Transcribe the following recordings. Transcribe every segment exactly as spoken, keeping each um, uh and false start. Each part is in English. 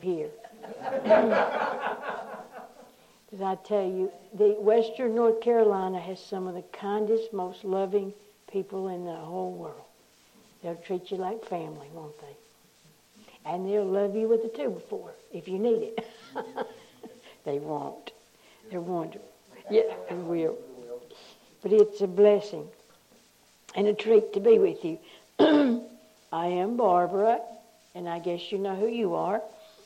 here. Because I tell you, the Western North Carolina has some of the kindest, most loving people in the whole world. They'll treat you like family, won't they? And they'll love you with a two before if you need it. They won't. They're wonderful. Yeah, they will. But it's a blessing and a treat to be with you. I am Barbara, and I guess you know who you are.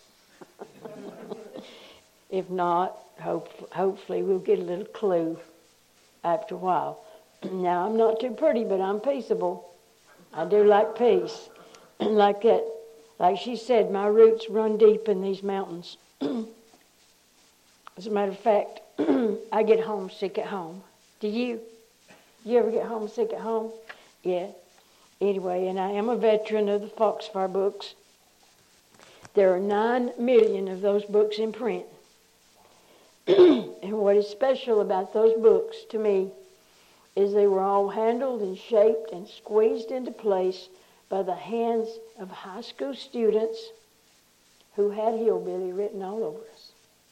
If not, hope, hopefully we'll get a little clue after a while. Now, I'm not too pretty, but I'm peaceable. I do like peace. Like that, like she said, my roots run deep in these mountains. As a matter of fact, I get homesick at home. Do you? You ever get homesick at home? Yeah. Anyway, and I am a veteran of the Foxfire books. There are nine million of those books in print. And what is special about those books to me is they were all handled and shaped and squeezed into place by the hands of high school students who had hillbilly written all over us.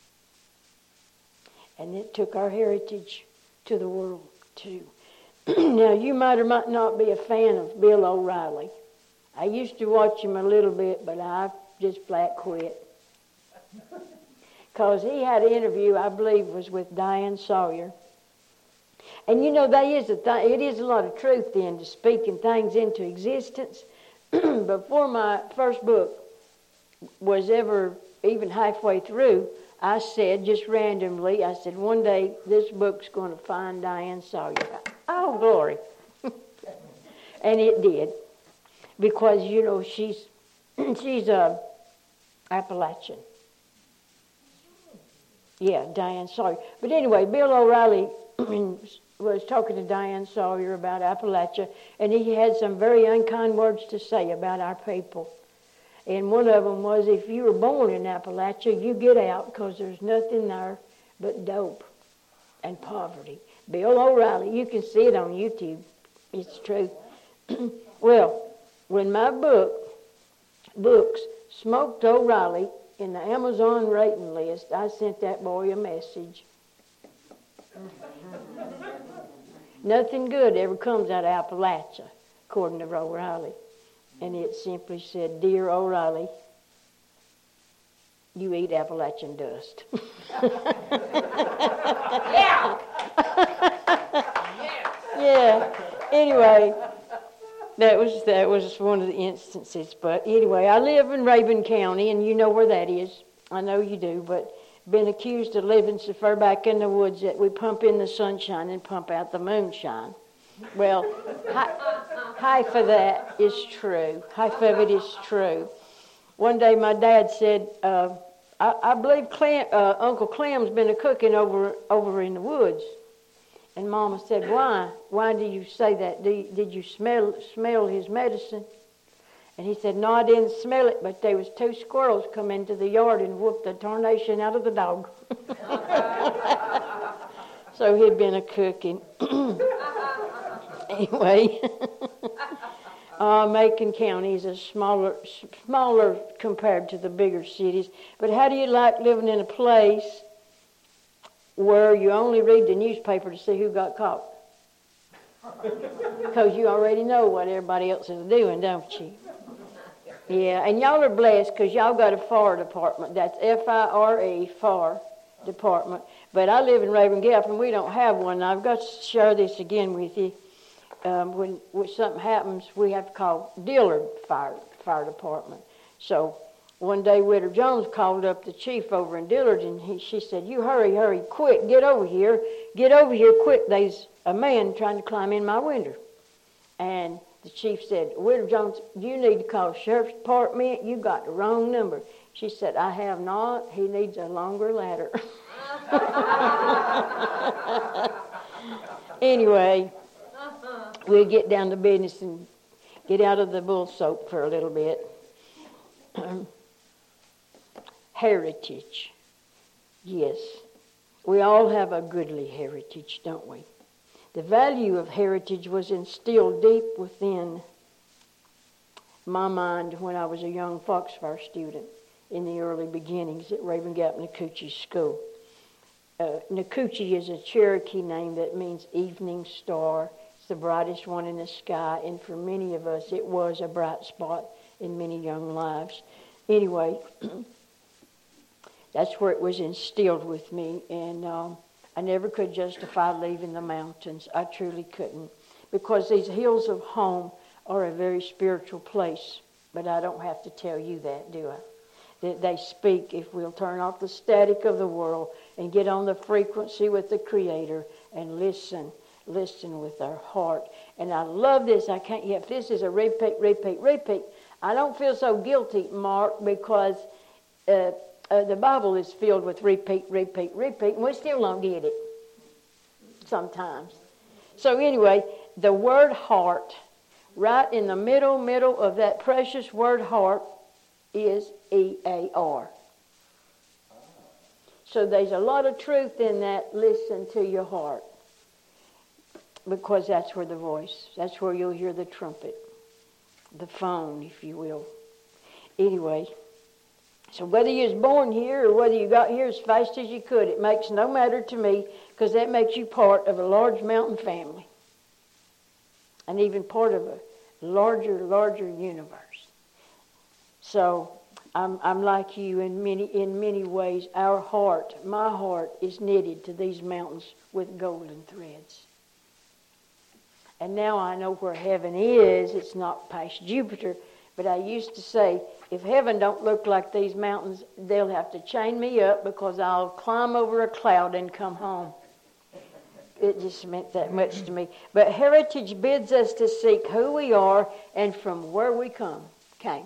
And it took our heritage to the world, too. Now, you might or might not be a fan of Bill O'Reilly. I used to watch him a little bit, but I just flat quit. Because he had an interview, I believe, was with Diane Sawyer. And you know, that is a th- it is a lot of truth then to speaking things into existence. Before my first book was ever even halfway through, I said, just randomly, I said, one day this book's going to find Diane Sawyer. Oh, glory. And it did. Because, you know, she's she's a Appalachian. Yeah, Diane Sawyer. But anyway, Bill O'Reilly was talking to Diane Sawyer about Appalachia, and he had some very unkind words to say about our people. And one of them was, if you were born in Appalachia, you get out because there's nothing there but dope and poverty. Bill O'Reilly, you can see it on YouTube. It's true. Well, when my book, books, smoked O'Reilly in the Amazon rating list, I sent that boy a message. Nothing good ever comes out of Appalachia, according to O'Reilly. And it simply said, Dear O'Reilly, you eat Appalachian dust. Yeah. Yeah. Anyway, that was that was one of the instances. But anyway, I live in Rabun County, and you know where that is. I know you do, but been accused of living so far back in the woods that we pump in the sunshine and pump out the moonshine. Well, half of that is true. Half of it is true. One day my dad said, uh, I, I believe Clem, uh, Uncle Clem's been a cooking over over in the woods. And Mama said, why? Why do you say that? Do you, did you smell smell his medicine? And he said, no, I didn't smell it, but there was two squirrels come into the yard and whooped the tarnation out of the dog. So he'd been a cooking. Anyway, uh, Macon County is a smaller, smaller compared to the bigger cities. But how do you like living in a place where you only read the newspaper to see who got caught? Because you already know what everybody else is doing, don't you? Yeah, and y'all are blessed because y'all got a F A R department. That's F I R E, F A R department. But I live in Raven Gap, and we don't have one. I've got to share this again with you. Um, when, when something happens, we have to call Dillard Fire Fire Department. So one day, Witter Jones called up the chief over in Dillard, and he, she said, "You hurry, hurry, quick, get over here, get over here, quick! There's a man trying to climb in my window." And the chief said, "Witter Jones, you need to call Sheriff's Department. You got the wrong number." She said, "I have not. He needs a longer ladder." Anyway, we'll get down to business and get out of the bull soap for a little bit. Heritage. Yes, we all have a goodly heritage, don't we? The value of heritage was instilled deep within my mind when I was a young Foxfire student. in the early beginnings at Raven Gap Nacoochee School. Uh, Nacoochee is a Cherokee name that means evening star. It's the brightest one in the sky, and for many of us, it was a bright spot in many young lives. Anyway, that's where it was instilled with me, and um, I never could justify leaving the mountains. I truly couldn't, because these hills of home are a very spiritual place, but I don't have to tell you that, do I? That they speak if we'll turn off the static of the world and get on the frequency with the Creator and listen, listen with our heart. And I love this. I can't, if this is a repeat, repeat, repeat, I don't feel so guilty, Mark, because uh, uh, the Bible is filled with repeat, repeat, repeat, and we still don't get it sometimes. So anyway, the word heart, right in the middle, middle of that precious word heart is E A R. So there's a lot of truth in that, listen to your heart. Because that's where the voice, that's where you'll hear the trumpet, the phone, if you will. Anyway, so whether you was born here or whether you got here as fast as you could, it makes no matter to me, because that makes you part of a large mountain family. And even part of a larger, larger universe. So I'm, I'm like you in many, in many ways. Our heart, my heart, is knitted to these mountains with golden threads. And now I know where heaven is. It's not past Jupiter. But I used to say, if heaven don't look like these mountains, they'll have to chain me up, because I'll climb over a cloud and come home. It just meant that much to me. But heritage bids us to seek who we are and from where we come came.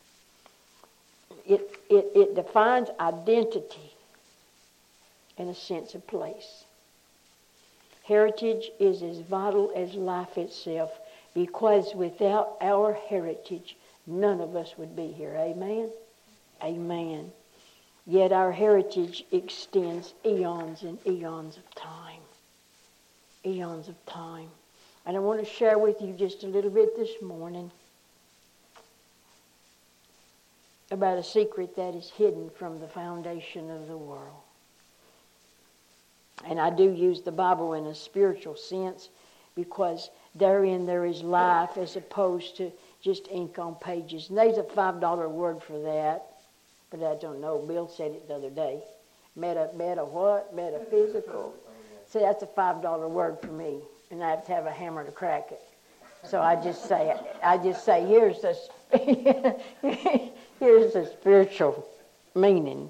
It, it, it defines identity and a sense of place. Heritage is as vital as life itself, because without our heritage, none of us would be here. Amen? Amen. Yet our heritage extends eons and eons of time. Eons of time. And I want to share with you just a little bit this morning about a secret that is hidden from the foundation of the world. And I do use the Bible in a spiritual sense, because therein there is life as opposed to just ink on pages. And there's a five dollar word for that, but I don't know. Bill said it the other day. Meta, meta what? Metaphysical. See, that's a five dollar word for me, and I have to have a hammer to crack it. So I just say, I just say, here's the, here's the spiritual meaning.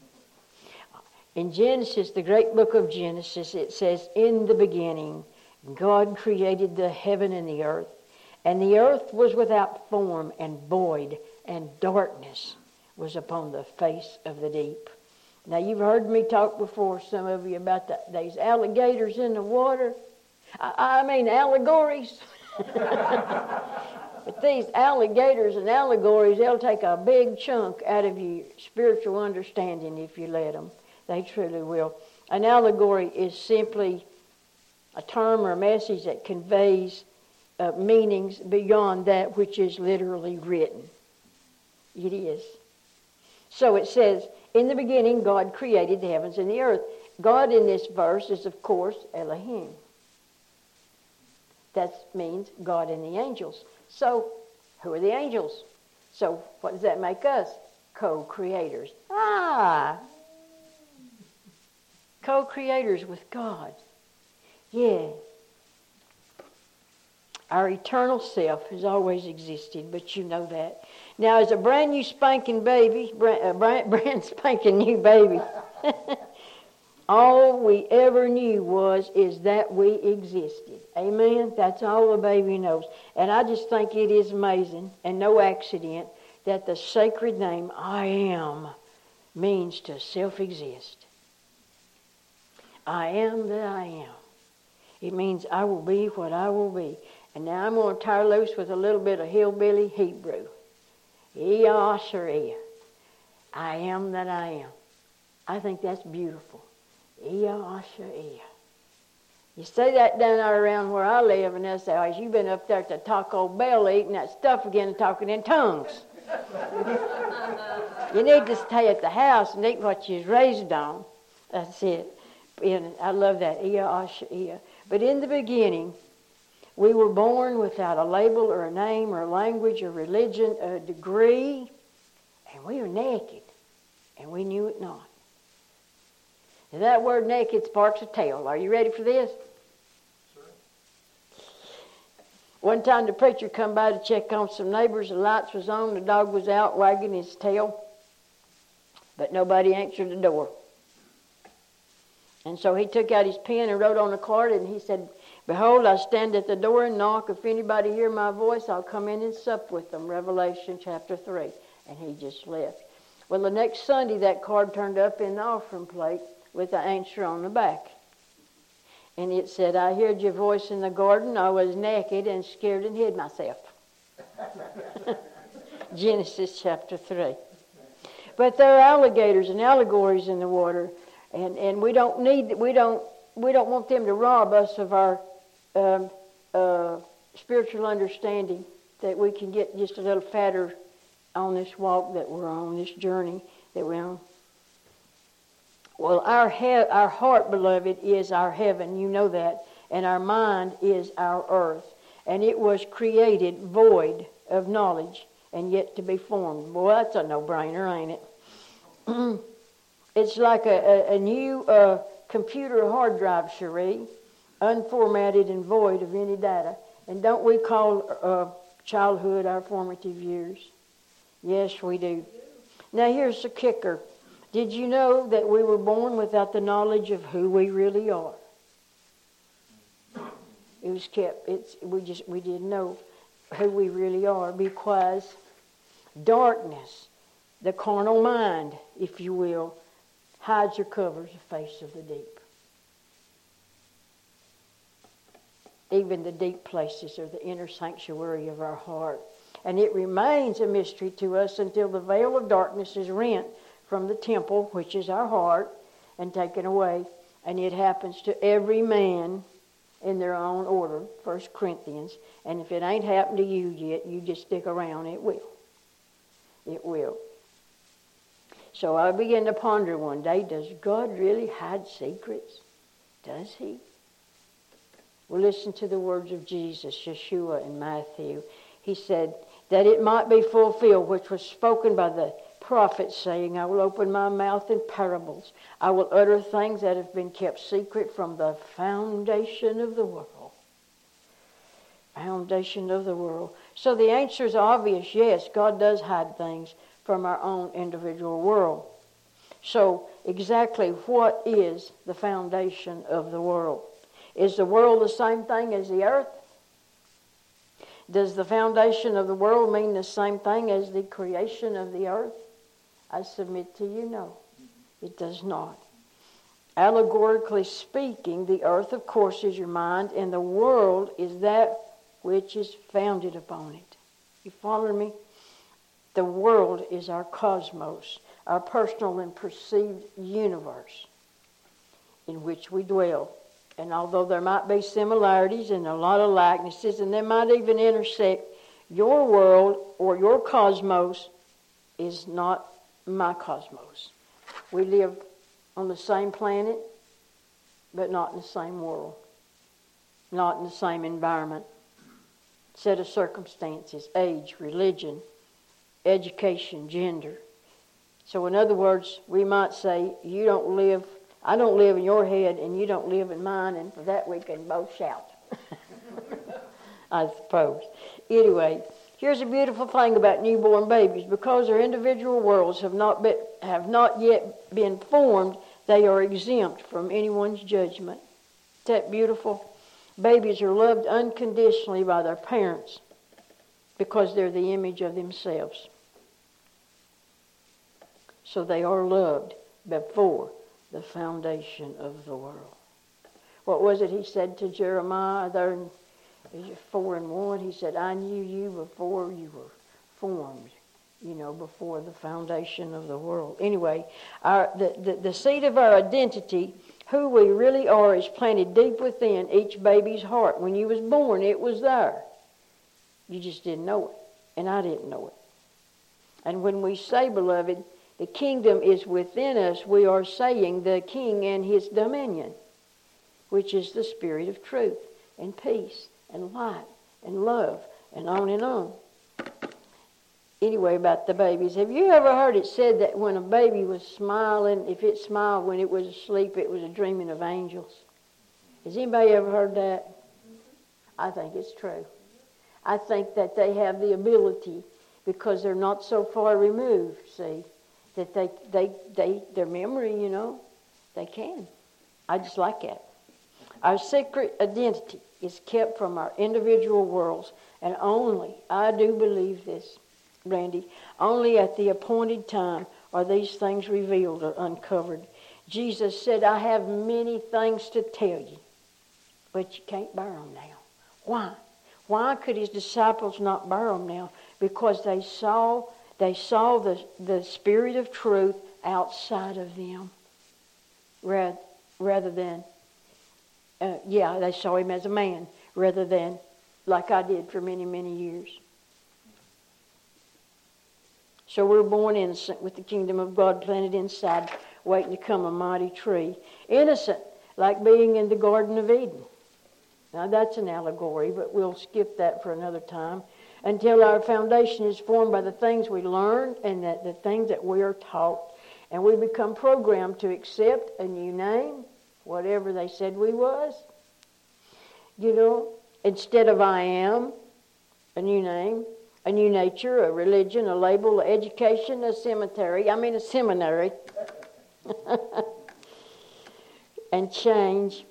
In Genesis, the great book of Genesis, it says, in the beginning, God created the heaven and the earth, and the earth was without form and void, and darkness was upon the face of the deep. Now, you've heard me talk before, some of you, about the, these alligators in the water. I, I mean, allegories. But these alligators and allegories, they'll take a big chunk out of your spiritual understanding if you let them. They truly will. An allegory is simply a term or a message that conveys uh, meanings beyond that which is literally written. It is. So it says, in the beginning, God created the heavens and the earth. God in this verse is, of course, Elohim. That means God and the angels. So, who are the angels? So, what does that make us? Co-creators. Ah! Co-creators with God. Yeah. Our eternal self has always existed, but you know that. Now, as a brand new spanking baby, brand, brand, brand spanking new baby, all we ever knew was is that we existed. Amen? That's all a baby knows. And I just think it is amazing and no accident that the sacred name I am means to self-exist. I am that I am. It means I will be what I will be. And now I'm going to tire loose with a little bit of hillbilly Hebrew. Eosheria. I am that I am. I think that's beautiful. Eosheria. You say that down there around where I live, and they'll say, oh, you've been up there at the Taco Bell eating that stuff again and talking in tongues. You need to stay at the house and eat what you was raised on. That's it. And I love that. Ia Asha Ia. But in the beginning, we were born without a label or a name or a language or religion, a degree, and we were naked, and we knew it not. And that word naked sparks a tale. Are you ready for this? Sure. One time the preacher come by to check on some neighbors. The lights was on. The dog was out wagging his tail. But nobody answered the door. And so he took out his pen and wrote on a card, and he said, "Behold, I stand at the door and knock. If anybody hear my voice, I'll come in and sup with them." Revelation chapter three. And he just left. Well, the next Sunday, that card turned up in the offering plate with the answer on the back. And it said, "I heard your voice in the garden. I was naked and scared and hid myself." Genesis chapter three. But there are alligators and allegories in the water, and, and we don't need we don't we don't want them to rob us of our um, uh, spiritual understanding, that we can get just a little fatter on this walk that we're on, this journey that we're on. Well, our he- our heart, beloved, is our heaven. You know that. And our mind is our earth. And it was created void of knowledge and yet to be formed. Boy, that's a no-brainer, ain't it? It's like a, a, a new uh, computer hard drive, Cherie, unformatted and void of any data. And don't we call uh, childhood our formative years? Yes, we do. Now, here's the kicker. Did you know that we were born without the knowledge of who we really are? It was kept. It's we just we didn't know who we really are, because darkness, the carnal mind, if you will, hides or covers the face of the deep. Even the deep places are the inner sanctuary of our heart. And it remains a mystery to us until the veil of darkness is rent from the temple, which is our heart, and taken away. And it happens to every man in their own order, First Corinthians. And if it ain't happened to you yet, you just stick around. It will. It will. So I began to ponder one day, does God really hide secrets? Does he? Well, listen to the words of Jesus, Yeshua in Matthew. He said, that it might be fulfilled, which was spoken by the prophet, saying, I will open my mouth in parables. I will utter things that have been kept secret from the foundation of the world. Foundation of the world. So the answer is obvious. Yes, God does hide things from our own individual world. So exactly what is the foundation of the world? Is the world the same thing as the earth? Does the foundation of the world mean the same thing as the creation of the earth? I submit to you, no, it does not. Allegorically speaking, the earth, of course, is your mind, and the world is that which is founded upon it. You follow me? The world is our cosmos, our personal and perceived universe in which we dwell. And although there might be similarities and a lot of likenesses, and they might even intersect, your world or your cosmos is not my cosmos. We live on the same planet, but not in the same world, not in the same environment, set of circumstances, age, religion, education, gender. So in other words, we might say, you don't live I don't live in your head and you don't live in mine, and for that we can both shout. I suppose. Anyway, here's a beautiful thing about newborn babies. Because their individual worlds have not been, have not yet been formed, they are exempt from anyone's judgment. Isn't that beautiful? Babies are loved unconditionally by their parents because they're the image of themselves. So they are loved before the foundation of the world. What was it he said to Jeremiah there in four and one? He said, I knew you before you were formed, you know, before the foundation of the world. Anyway, our, the, the, the seed of our identity, who we really are, is planted deep within each baby's heart. When you was born, it was there. You just didn't know it, and I didn't know it. And when we say, beloved, the kingdom is within us, we are saying the king and his dominion, which is the spirit of truth and peace and light and love and on and on. Anyway, about the babies. Have you ever heard it said that when a baby was smiling, if it smiled when it was asleep, it was a dreaming of angels? Has anybody ever heard that? I think it's true. I think that they have the ability, because they're not so far removed, see, that they, they, they, their memory, you know, they can. I just like that. Our secret identity is kept from our individual worlds, and only, I do believe this, Randy, only at the appointed time are these things revealed or uncovered. Jesus said, I have many things to tell you, but you can't bear them now. Why? Why could his disciples not bear them now? Because they saw they saw the, the spirit of truth outside of them rather, rather than, uh, yeah, they saw him as a man rather than like I did for many, many years. So we're born innocent with the kingdom of God planted inside, waiting to come a mighty tree. Innocent, like being in the Garden of Eden. Now that's an allegory, but we'll skip that for another time. Until our foundation is formed by the things we learned and that the things that we are taught. And we become programmed to accept a new name, whatever they said we was. You know, instead of I am, a new name. A new nature, a religion, a label, an education, a cemetery. I mean a seminary. And change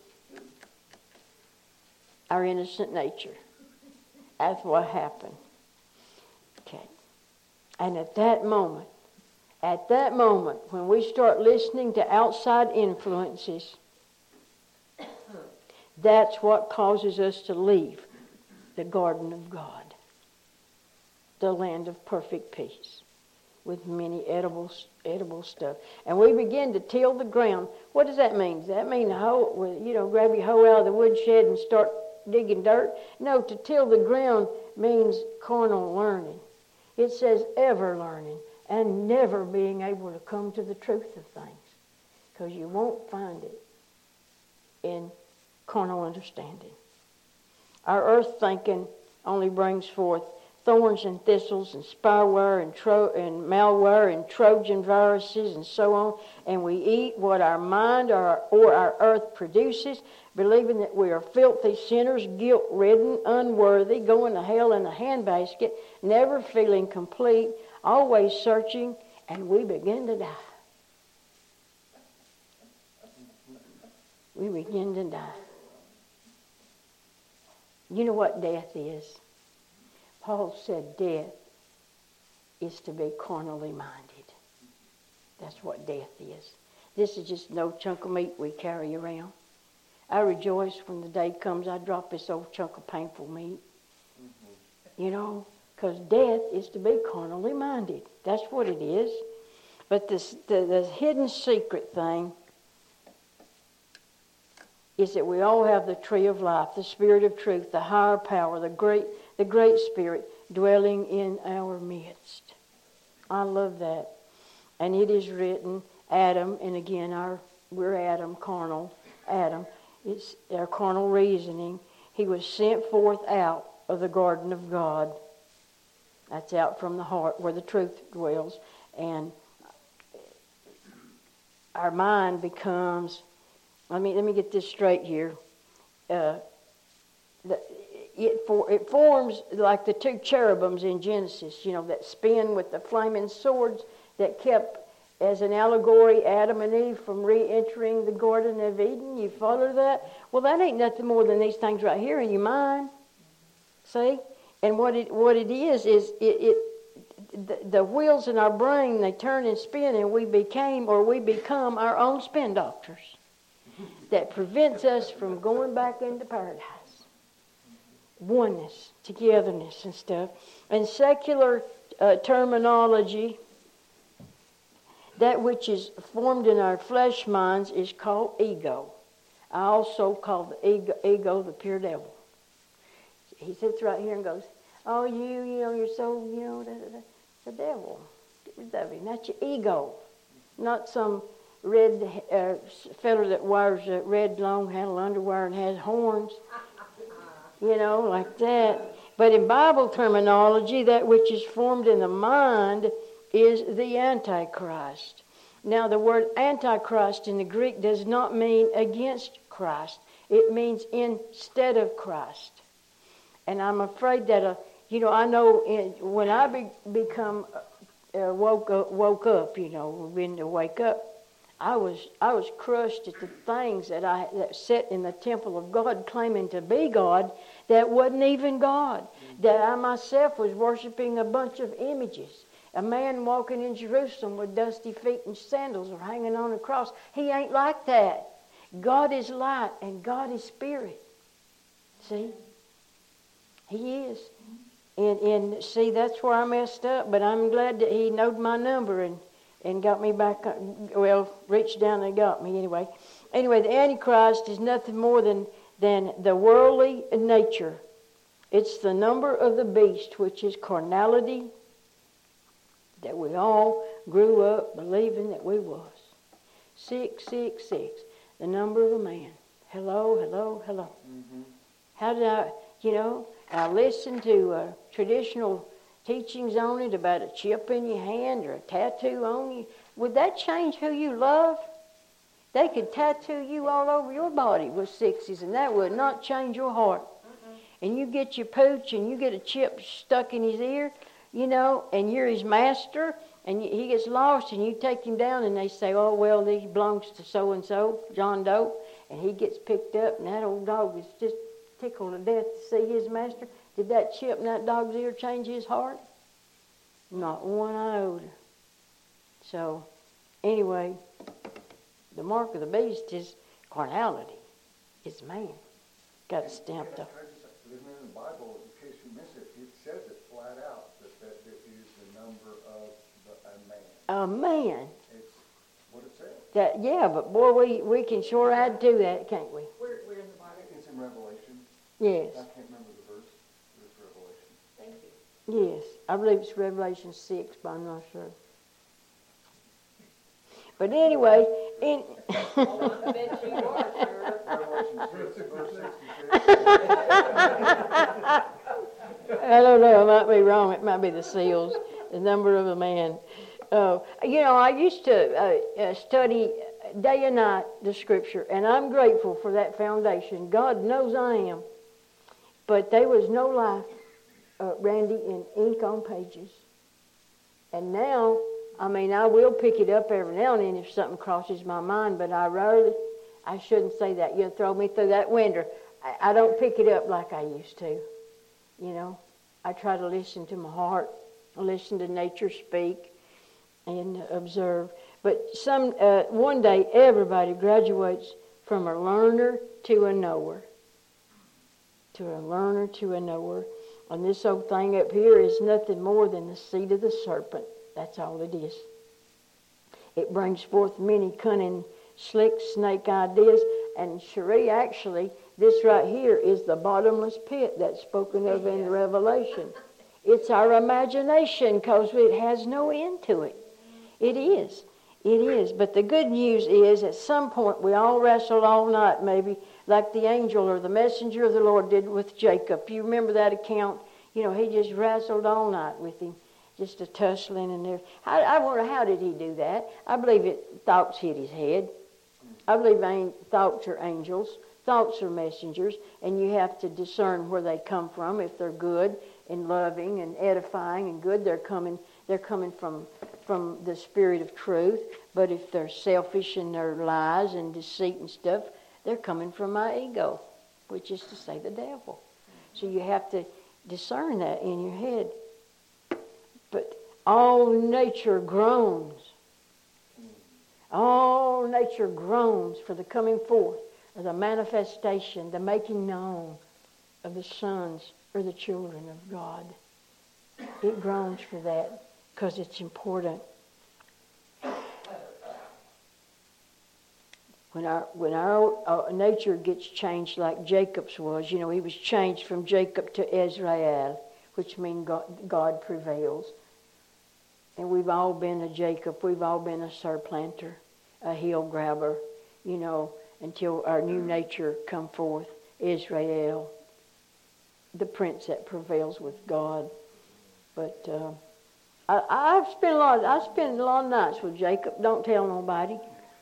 our innocent nature. That's what happened. Okay. And at that moment, at that moment, when we start listening to outside influences, that's what causes us to leave the garden of God. The land of perfect peace with many edible edible stuff. And we begin to till the ground. What does that mean? Does that mean hoe, you know, grab your hoe out of the woodshed and start digging dirt? No, to till the ground means carnal learning. It says ever learning and never being able to come to the truth of things, because you won't find it in carnal understanding. Our earth thinking only brings forth thorns and thistles and spyware and, tro- and malware and Trojan viruses and so on. And we eat what our mind or our, or our earth produces, believing that we are filthy sinners, guilt-ridden, unworthy, going to hell in a handbasket, never feeling complete, always searching, and we begin to die. We begin to die. You know what death is? Paul said death is to be carnally minded. That's what death is. This is just no chunk of meat we carry around. I rejoice when the day comes I drop this old chunk of painful meat. Mm-hmm. You know, because death is to be carnally minded. That's what it is. But this, the, the hidden secret thing is that we all have the tree of life, the spirit of truth, the higher power, the great the great spirit dwelling in our midst. I love that. And it is written, Adam, and again our we're Adam, carnal, Adam. It's our carnal reasoning. He was sent forth out of the garden of God. That's out from the heart where the truth dwells. And our mind becomes, let me, let me get this straight here. Uh, the, it, for, it forms like the two cherubims in Genesis, you know, that spin with the flaming swords that kept, as an allegory, Adam and Eve from re-entering the Garden of Eden. You follow that? Well, that ain't nothing more than these things right here in your mind. See? And what it what it is, is it, it the, the wheels in our brain, they turn and spin, and we became or we become our own spin doctors. That prevents us from going back into paradise. Oneness, togetherness and stuff. And secular uh, terminology, that which is formed in our flesh minds is called ego. I also call the ego, ego the pure devil. He sits right here and goes, oh, you, you know, you're so, you know, da, da, da. The devil. That's your ego, not some red uh, fellow that wears uh, red long-handled underwear and has horns, you know, like that. But in Bible terminology, that which is formed in the mind is the Antichrist. Now, the word Antichrist in the Greek does not mean against Christ. It means instead of Christ. And I'm afraid that, uh, you know, I know in, when I be, become uh, woke up, woke up, you know, when to wake up, I was I was crushed at the things that I that sat in the temple of God, claiming to be God, that wasn't even God. That I myself was worshiping a bunch of images. A man walking in Jerusalem with dusty feet and sandals or hanging on a cross. He ain't like that. God is light and God is spirit. See? He is. And, and see, that's where I messed up. But I'm glad that he knowed my number and, and got me back. Well, reached down and got me anyway. Anyway, the Antichrist is nothing more than, than the worldly nature. It's the number of the beast, which is carnality, that we all grew up believing that we was. Six, six, six. The number of a man. Hello, hello, hello. Mm-hmm. How did I, you know, I listened to uh, traditional teachings on it about a chip in your hand or a tattoo on you. Would that change who you love? They could tattoo you all over your body with sixes, and that would not change your heart. Mm-mm. And you get your pooch and you get a chip stuck in his ear, you know, and you're his master, and he gets lost, and you take him down, and they say, oh, well, he belongs to so-and-so, John Doe, and he gets picked up, and that old dog is just tickled to death to see his master. Did that chip in that dog's ear change his heart? Not one iota. So, anyway, the mark of the beast is carnality. It's man. Got it stamped up. In the Bible, in case you miss it, it says it flat out that, that it is the number of the, a man. A man. It's what it says. That yeah, but boy, we, we can sure add to that, can't we? Where, where in the Bible? It's in Revelation. Yes. I can't remember the verse. It's Revelation. Thank you. Yes, I believe it's Revelation six, but I'm not sure. But anyway, in I bet you are, sir. Revelation six, verse sixty-six. I don't know, I might be wrong. It might be the seals, the number of a man. Uh, you know, I used to uh, uh, study day and night the Scripture, and I'm grateful for that foundation. God knows I am. But there was no life, uh, Randy, in ink on pages. And now, I mean, I will pick it up every now and then if something crosses my mind, but I rarely, I shouldn't say that. You'll throw me through that window. I, I don't pick it up like I used to. You know, I try to listen to my heart, listen to nature speak, and observe. But some uh, one day, everybody graduates from a learner to a knower. To a learner to a knower. And this old thing up here is nothing more than the seed of the serpent. That's all it is. It brings forth many cunning, slick snake ideas. And Cherie, actually, this right here is the bottomless pit that's spoken of in Revelation. It's our imagination because it has no end to it. It is. It is. But the good news is at some point we all wrestled all night, maybe, like the angel or the messenger of the Lord did with Jacob. You remember that account? You know, he just wrestled all night with him. Just a tussling and there. I, I wonder, how did he do that? I believe it thoughts hit his head. I believe an, thoughts are angels. Thoughts are messengers. And you have to discern where they come from. If they're good and loving and edifying and good, they're coming they're coming from, from the spirit of truth. But if they're selfish and they're lies and deceit and stuff, they're coming from my ego, which is to say the devil. So you have to discern that in your head. But all nature groans. All nature groans for the coming forth, or the manifestation, the making known of the sons or the children of God. It groans for that because it's important. When our when our uh, nature gets changed like Jacob's was, you know, he was changed from Jacob to Israel, which means God, God prevails. And we've all been a Jacob. We've all been a surplanter, a heel grabber, you know, until our new nature come forth. Israel, the prince that prevails with God. But uh, I, I've spent a lot. I spent a lot of nights with Jacob. Don't tell nobody.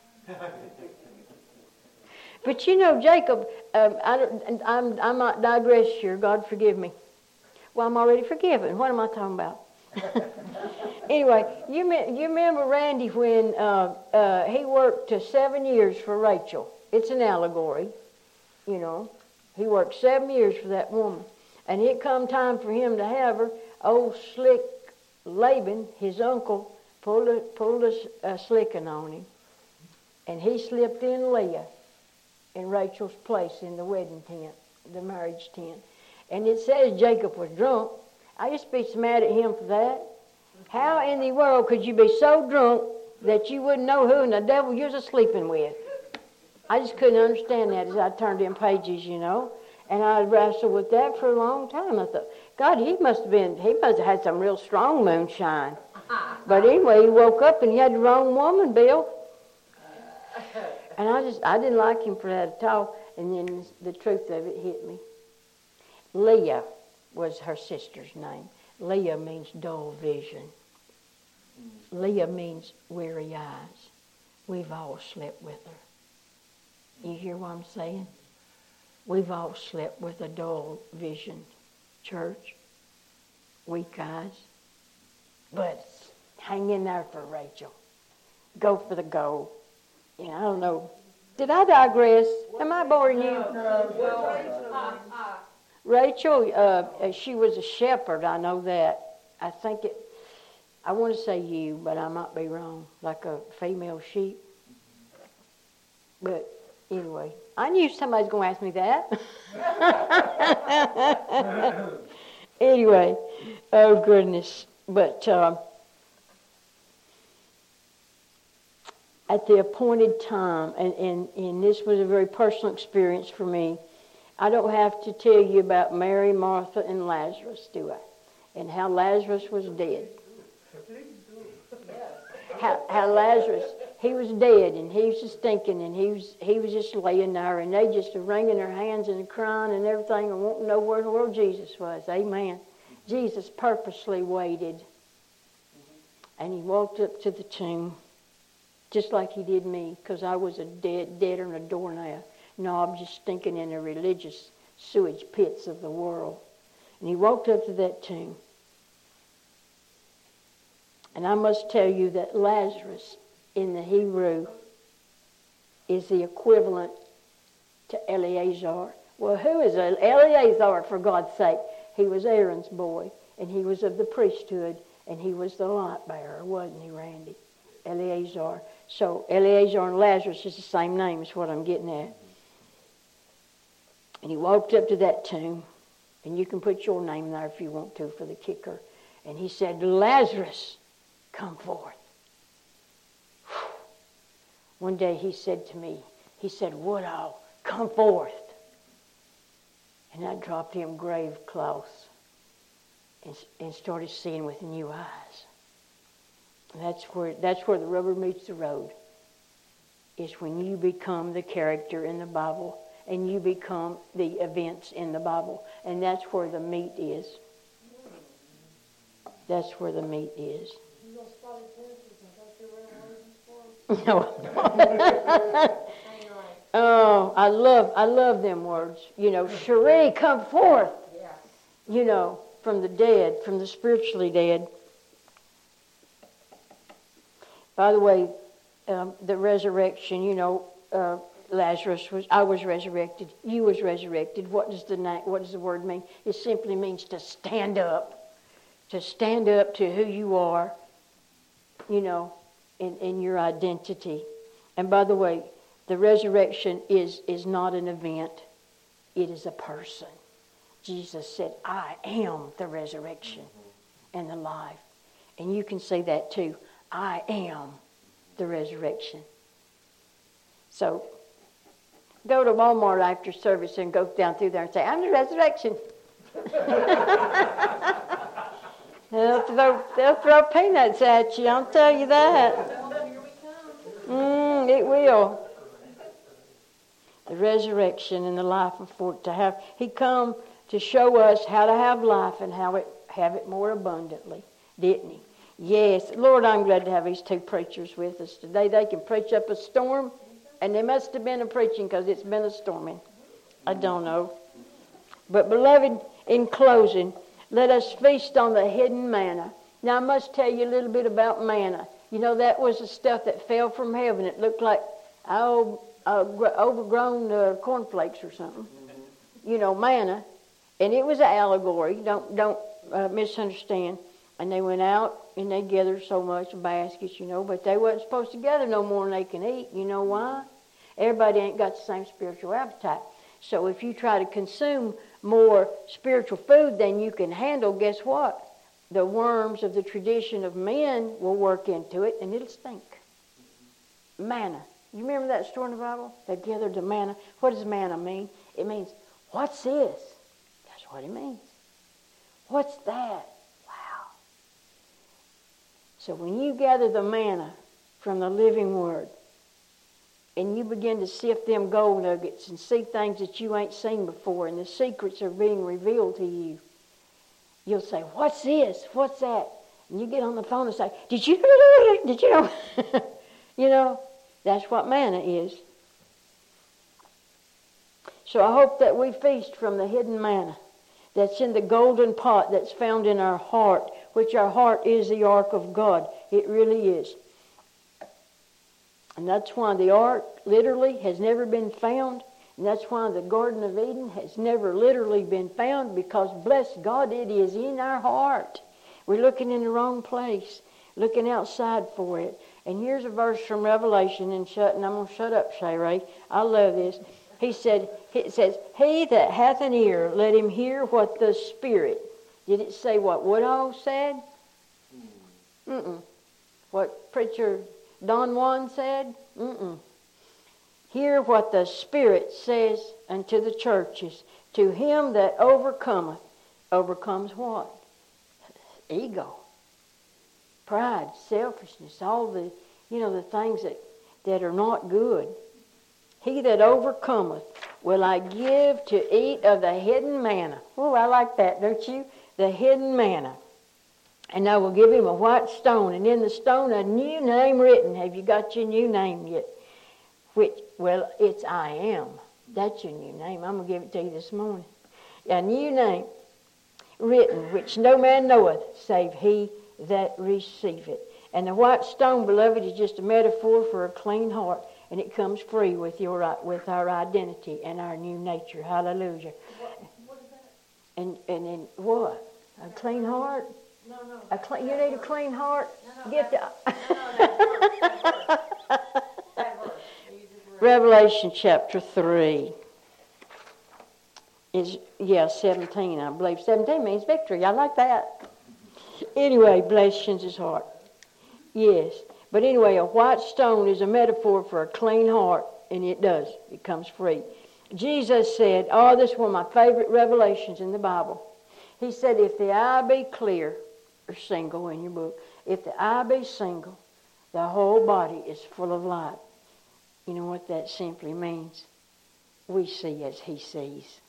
But you know, Jacob. Um, I don't, I'm, I might digress here. God forgive me. Well, I'm already forgiven. What am I talking about? Anyway, you you remember Randy when uh, uh, he worked uh, seven years for Rachel. It's an allegory, you know. He worked seven years for that woman. And it come time for him to have her. Old slick Laban, his uncle, pulled a, pulled a, a slicking on him. And he slipped in Leah in Rachel's place in the wedding tent, the marriage tent. And it says Jacob was drunk. I used to be so mad at him for that. How in the world could you be so drunk that you wouldn't know who in the devil you was sleeping with? I just couldn't understand that as I turned in pages, you know. And I wrestled with that for a long time. I thought, God, he must have been, he must have had some real strong moonshine. But anyway, he woke up and he had the wrong woman, Bill. And I just, I didn't like him for that at all. And then the truth of it hit me. Leah was her sister's name. Leah means dull vision. Leah means weary eyes. We've all slept with her. You hear what I'm saying? We've all slept with a dull vision, church. Weak eyes. But hang in there for Rachel. Go for the gold. You know, I don't know. Did I digress? Am I boring you? Rachel, uh, she was a shepherd, I know that. I think it, I want to say you, but I might be wrong, like a female sheep. But anyway, I knew somebody's going to ask me that. Anyway, oh goodness. But uh, at the appointed time, and, and, and this was a very personal experience for me, I don't have to tell you about Mary, Martha, and Lazarus, do I? And how Lazarus was dead. How, how Lazarus, he was dead, and he was just thinking, and he was he was just laying there, and they just were wringing their hands and crying and everything, and wanting to know where in the world Jesus was. Amen. Jesus purposely waited, and he walked up to the tomb, just like he did me, because I was a dead, deader than a doornail. knob just stinking in the religious sewage pits of the world. And he walked up to that tomb. And I must tell you that Lazarus in the Hebrew is the equivalent to Eleazar. Well, who is Eleazar, for God's sake? He was Aaron's boy, and he was of the priesthood, and he was the light bearer, wasn't he, Randy? Eleazar. So Eleazar and Lazarus is the same name, is what I'm getting at. And he walked up to that tomb, and you can put your name there if you want to for the kicker. And he said, Lazarus, come forth. Whew. One day he said to me, he said, Woodall, come forth. And I dropped him grave close and, and started seeing with new eyes. And that's where that's where the rubber meets the road, is when you become the character in the Bible and you become the events in the Bible. And that's where the meat is. That's where the meat is. No. Oh, I love I love them words. You know, Cherie, come forth. Yeah. You know, from the dead, from the spiritually dead. By the way, um, the resurrection, you know, uh, Lazarus was, I was resurrected. You was resurrected. What does the na- what does the word mean? It simply means to stand up, to stand up to who you are, you know, in, in your identity. And by the way, the resurrection is, is not an event. It is a person. Jesus said, I am the resurrection and the life. And you can say that too. I am the resurrection. So go to Walmart after service and go down through there and say, I'm the resurrection. They'll throw, they'll throw peanuts at you, I'll tell you that. Mm, it will. The resurrection and the life of for to have He come to show us how to have life and how it have it more abundantly, didn't He? Yes, Lord, I'm glad to have these two preachers with us today. They can preach up a storm, and they must have been a preaching because it's been a storming. I don't know. But beloved, in closing, let us feast on the hidden manna. Now I must tell you a little bit about manna. You know, that was the stuff that fell from heaven. It looked like oh, uh, overgrown uh, cornflakes or something. You know, manna. And it was an allegory. Don't don't uh, misunderstand. And they went out and they gathered so much baskets, you know, but they wasn't supposed to gather no more than they can eat. You know why? Everybody ain't got the same spiritual appetite. So if you try to consume more spiritual food than you can handle, guess what? The worms of the tradition of men will work into it and it'll stink. Manna. You remember that story in the Bible? They gathered the manna. What does manna mean? It means, what's this? That's what it means. What's that? Wow. So when you gather the manna from the living Word, and you begin to sift them gold nuggets and see things that you ain't seen before, and the secrets are being revealed to you, you'll say, what's this? What's that? And you get on the phone and say, did you know? Did you know? You know, that's what manna is. So I hope that we feast from the hidden manna that's in the golden pot that's found in our heart, which our heart is the ark of God. It really is. And that's why the ark literally has never been found. And that's why the Garden of Eden has never literally been found, because, bless God, it is in our heart. We're looking in the wrong place, looking outside for it. And here's a verse from Revelation, and, shut, and I'm going to shut up, Shay. I love this. He said, it says, he that hath an ear, let him hear what the Spirit. Did it say what Woodall said? Mm-mm. What preacher Don Juan said? Mm-mm. Hear what the Spirit says unto the churches. To him that overcometh, overcomes what? Ego, pride, selfishness, all the, you know, the things that, that are not good. He that overcometh will I give to eat of the hidden manna. Oh, I like that, don't you? The hidden manna. And I will give him a white stone, and in the stone a new name written. Have you got your new name yet? Which, well, it's I am. That's your new name. I'm going to give it to you this morning. A new name written, which no man knoweth, save he that receiveth. And the white stone, beloved, is just a metaphor for a clean heart, and it comes free with your with our identity and our new nature. Hallelujah. What, what is that? And and in what? A clean heart? No, no. A clean. You need a clean heart. No, no, Get that, the. no, no, that verse, that verse. That verse. You just read. Revelation chapter three. Is yeah seventeen, I believe. Seventeen means victory. I like that. Anyway, bless his heart. Yes. But anyway, a white stone is a metaphor for a clean heart, and it does. It comes free. Jesus said, oh, this is one of my favorite revelations in the Bible. He said, if the eye be clear, or single in your book, if the eye be single, the whole body is full of light. You know what that simply means? We see as he sees.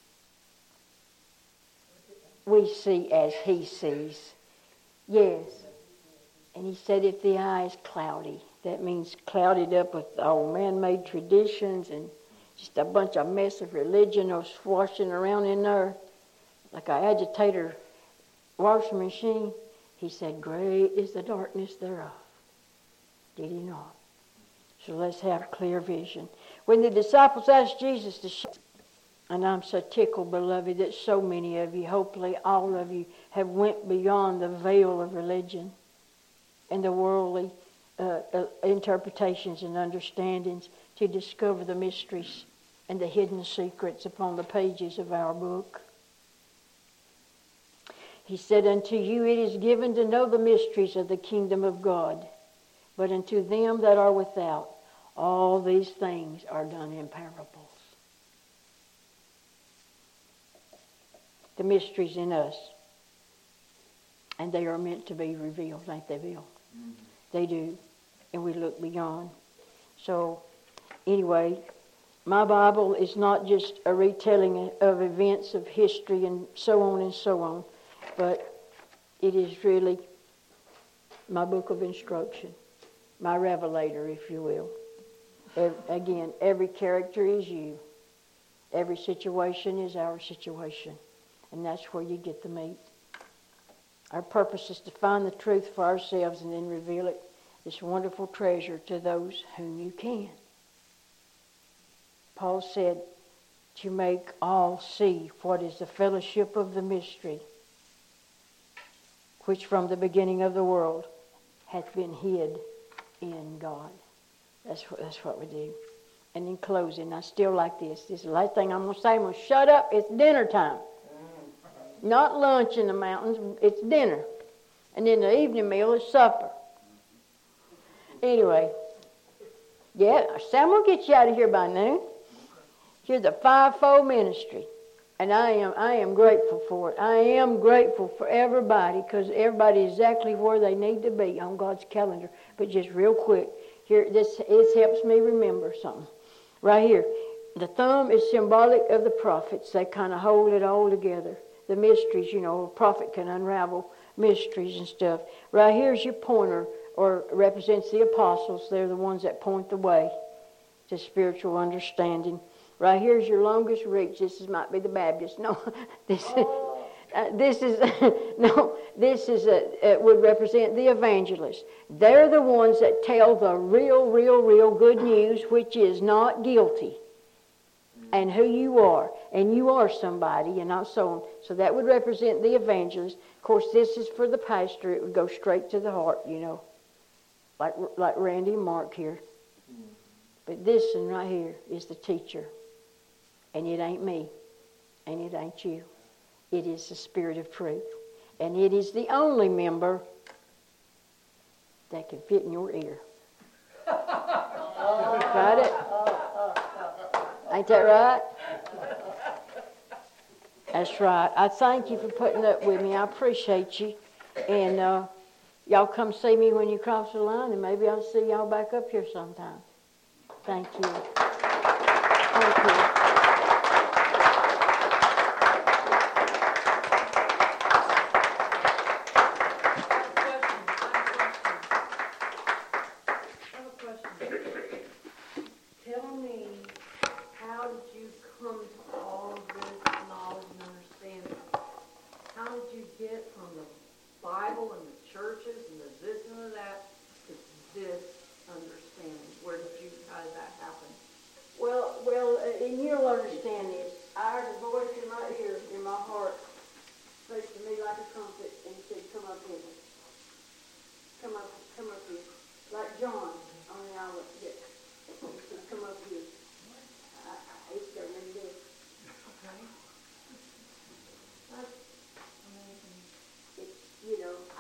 We see as he sees. Yes. And he said if the eye is cloudy, that means clouded up with all man-made traditions and just a bunch of mess of religion or swashing around in there, like an agitator washing machine. He said, great is the darkness thereof. Did he not? So let's have clear vision. When the disciples asked Jesus to show, and I'm so tickled, beloved, that so many of you, hopefully all of you, have went beyond the veil of religion and the worldly uh, uh, interpretations and understandings to discover the mysteries and the hidden secrets upon the pages of our book. He said, unto you it is given to know the mysteries of the kingdom of God, but unto them that are without, all these things are done in parables. The mysteries in us. And they are meant to be revealed, ain't they, Bill? Mm-hmm. They do. And we look beyond. So, anyway, my Bible is not just a retelling of events of history and so on and so on, but it is really my book of instruction, my revelator, if you will. Again, every character is you. Every situation is our situation. And that's where you get the meat. Our purpose is to find the truth for ourselves and then reveal it, this wonderful treasure, to those whom you can. Paul said to make all see what is the fellowship of the mystery, which from the beginning of the world hath been hid in God. That's what, that's what we do. And in closing, I still like this. This is the last thing I'm going to say. I'm going to shut up. It's dinner time. Not lunch in the mountains. It's dinner. And then the evening meal is supper. Anyway. Yeah, so I'm going to get you out of here by noon. Here's the fivefold ministry. And I am I am grateful for it. I am grateful for everybody, because everybody is exactly where they need to be on God's calendar. But just real quick, here this this helps me remember something. Right here. The thumb is symbolic of the prophets. They kind of hold it all together. The mysteries, you know, a prophet can unravel mysteries and stuff. Right here's your pointer, or represents the apostles. They're the ones that point the way to spiritual understanding. Right here's your longest reach. This is, might be the Baptist. No, this is, uh, this is no, this is a, it would represent the evangelists. They're the ones that tell the real, real, real good news, which is not guilty, and who you are, and you are somebody, and not so on. So that would represent the evangelist. Of course, this is for the pastor. It would go straight to the heart, you know, like like Randy and Mark here. But this one right here is the teacher. And it ain't me. And it ain't you. It is the Spirit of truth. And it is the only member that can fit in your ear. Got it? Ain't that right? That's right. I thank you for putting up with me. I appreciate you. And uh, y'all come see me when you cross the line, and maybe I'll see y'all back up here sometime. Thank you. Thank you. Well, well, and you'll understand this. I heard a voice in my ear, in my